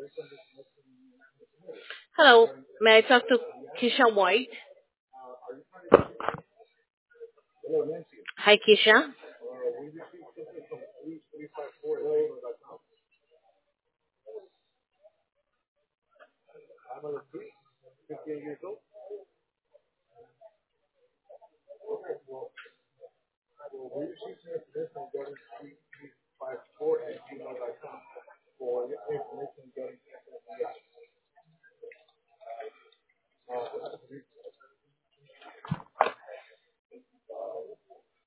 Hello, may I talk to Keisha White? Hi, Keisha.